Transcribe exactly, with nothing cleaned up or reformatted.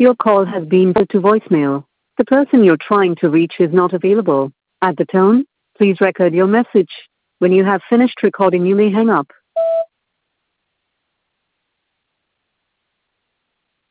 Your call has been put to voicemail. The person you're trying to reach is not available. At the tone, please record your message. When you have finished recording, you may hang up.